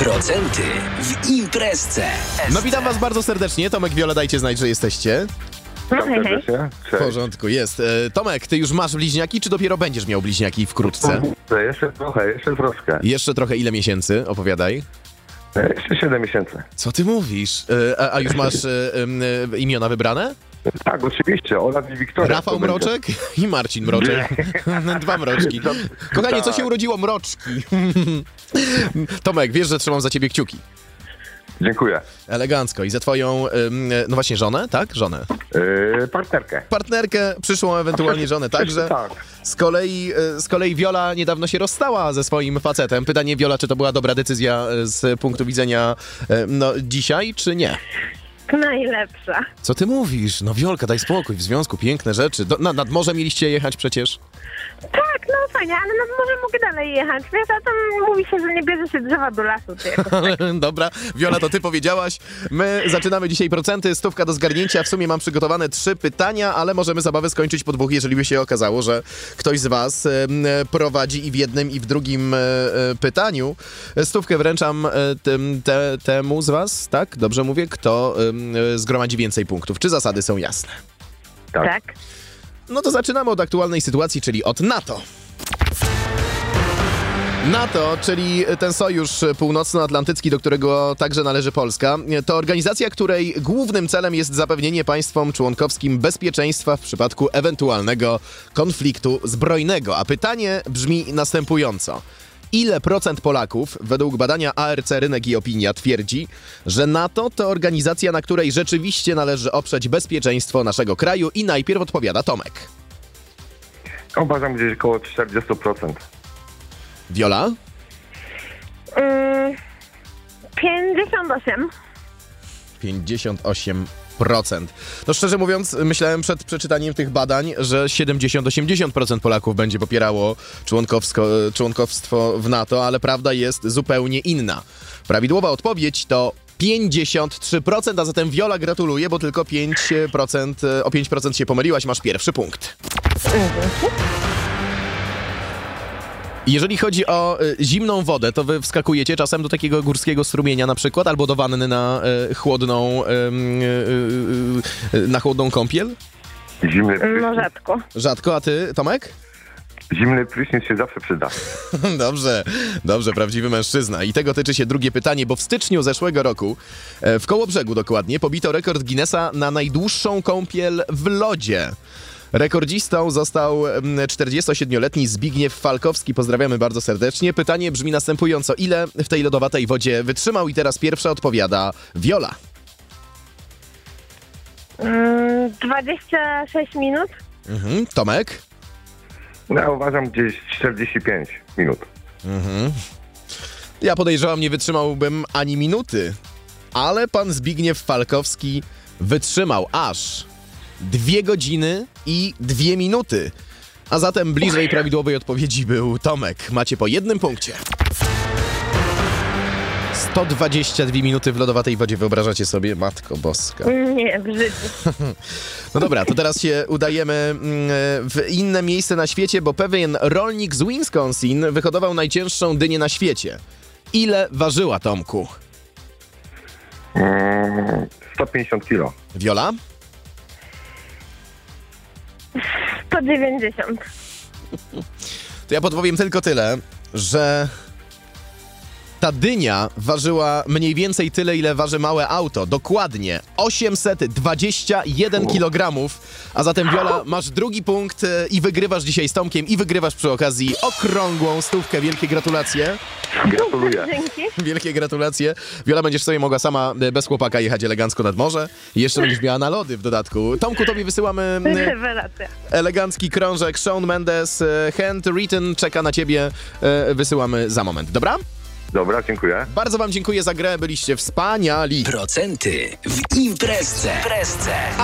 Procenty w Imprezce. No witam was bardzo serdecznie. Tomek, Wiola, dajcie znać, że jesteście. No hej, hej. W porządku, jest. Tomek, ty już masz bliźniaki, czy dopiero będziesz miał bliźniaki wkrótce? Jeszcze troszkę. Jeszcze trochę, ile miesięcy? Opowiadaj. Jeszcze 7 miesięcy. Co ty mówisz? A już masz imiona wybrane? Tak, oczywiście. Olaf i Wiktoria. Rafał Mroczek i Marcin Mroczek. Dwa mroczki. Kochanie, co się urodziło? Mroczki. Tomek, wiesz, że trzymam za ciebie kciuki. Dziękuję. Elegancko. I za twoją, no właśnie, żonę, tak? Żonę. Partnerkę. Partnerkę, przyszłą ewentualnie żonę także. Tak. Z kolei Wiola niedawno się rozstała ze swoim facetem. Pytanie, Wiola, czy to była dobra decyzja z punktu widzenia dzisiaj, czy nie? Najlepsza. Co ty mówisz? No Wiolka, daj spokój, w związku piękne rzeczy. Nad morze mieliście jechać przecież? Tak, no fajnie, ale no może mogę dalej jechać. Wiesz, a tam mówi się, że nie bierze się drzewa do lasu. Czy jakoś tak. Dobra, Wiola, to ty powiedziałaś. My zaczynamy dzisiaj procenty, stówka do zgarnięcia. W sumie mam przygotowane 3 pytania, ale możemy zabawę skończyć po 2, jeżeli by się okazało, że ktoś z was prowadzi i w jednym, i w drugim pytaniu. Stówkę wręczam temu z was, tak? Dobrze mówię? Kto zgromadzi więcej punktów. Czy zasady są jasne? Tak. No to zaczynamy od aktualnej sytuacji, czyli od NATO. NATO, czyli ten sojusz północnoatlantycki, do którego także należy Polska, to organizacja, której głównym celem jest zapewnienie państwom członkowskim bezpieczeństwa w przypadku ewentualnego konfliktu zbrojnego. A pytanie brzmi następująco. Ile procent Polaków, według badania ARC Rynek i Opinia, twierdzi, że NATO to organizacja, na której rzeczywiście należy oprzeć bezpieczeństwo naszego kraju? I najpierw odpowiada Tomek. Uważam gdzieś około 40%. Wiola? 58. 58%. No szczerze mówiąc, myślałem przed przeczytaniem tych badań, że 70-80% Polaków będzie popierało członkowstwo w NATO, ale prawda jest zupełnie inna. Prawidłowa odpowiedź to 53%, a zatem Wiola, gratuluję, bo tylko 5%, o 5% się pomyliłaś, masz pierwszy punkt. Jeżeli chodzi o zimną wodę, to wy wskakujecie czasem do takiego górskiego strumienia na przykład, albo do wanny na chłodną kąpiel? Zimny prysznic. No rzadko. Rzadko, a ty, Tomek? Zimny prysznic się zawsze przyda. Dobrze, prawdziwy mężczyzna. I tego tyczy się drugie pytanie, bo w styczniu zeszłego roku, w Kołobrzegu dokładnie, pobito rekord Guinnessa na najdłuższą kąpiel w lodzie. Rekordzistą został 47-letni Zbigniew Falkowski. Pozdrawiamy bardzo serdecznie. Pytanie brzmi następująco. Ile w tej lodowatej wodzie wytrzymał? I teraz pierwsza odpowiada Wiola. 26 minut. Tomek? No, ja uważam gdzieś 45 minut. Ja podejrzewam, nie wytrzymałbym ani minuty. Ale pan Zbigniew Falkowski wytrzymał aż 2 godziny i 2 minuty. A zatem bliżej prawidłowej odpowiedzi był Tomek. Macie po 1 punkcie. 122 minuty w lodowatej wodzie, wyobrażacie sobie? Matko boska. Nie, w życiu. No dobra, to teraz się udajemy w inne miejsce na świecie, bo pewien rolnik z Wisconsin wyhodował najcięższą dynię na świecie. Ile ważyła, Tomku? 150 kilo. Wiola? 190. To ja podpowiem tylko tyle, że ta dynia ważyła mniej więcej tyle, ile waży małe auto. Dokładnie 821 kg. A zatem, Wiola, masz drugi punkt i wygrywasz dzisiaj z Tomkiem i wygrywasz przy okazji okrągłą stówkę. Wielkie gratulacje. Gratuluję. Dzięki. Wielkie gratulacje. Wiola, będziesz sobie mogła sama bez chłopaka jechać elegancko nad morze. I jeszcze będziesz miała na lody w dodatku. Tomku, tobie wysyłamy Rewelacja. elegancki krążek. Shawn Mendes, handwritten, czeka na ciebie. Wysyłamy za moment. Dobra? Dobra, dziękuję. Bardzo wam dziękuję za grę, byliście wspaniali. Procenty w Imprezce.